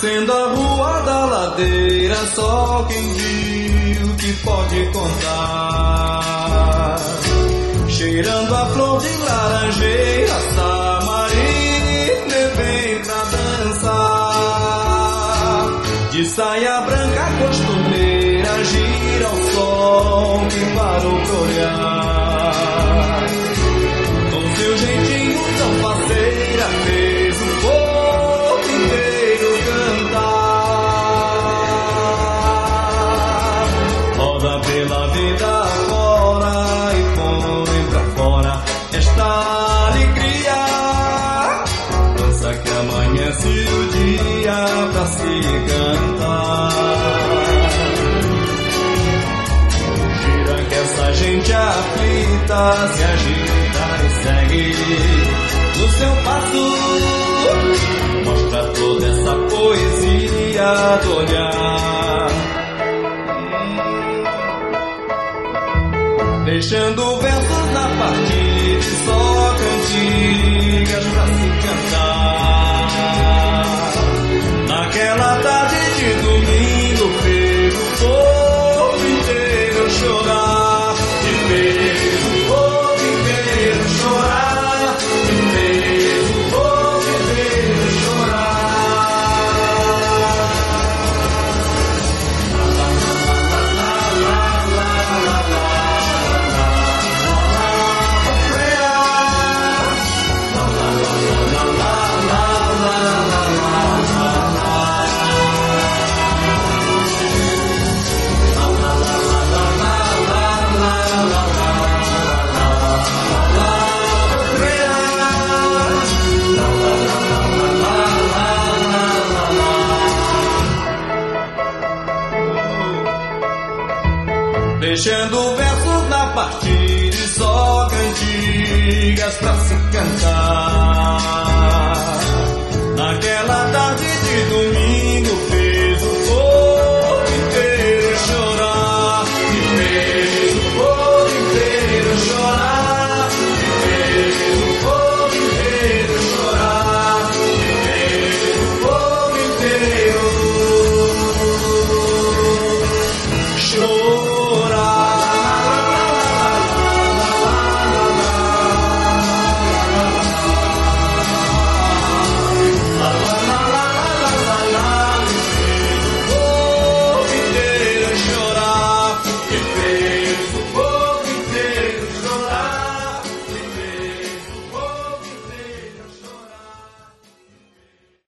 Descendo a rua da ladeira, só quem viu que pode contar. Cheirando a flor de laranjeira, Samarina vem pra dançar. De saia branca costumeira, gira o sol que parou pra olhar. Com seu jeitinho tão faceira, fez o povo inteiro cantar. Roda pela vida fora e põe pra fora esta alegria. Dança que amanhece o dia pra se cantar. Gira que essa gente aflita se agita e segue no seu passo. Mostra toda essa poesia do olhar, deixando o verso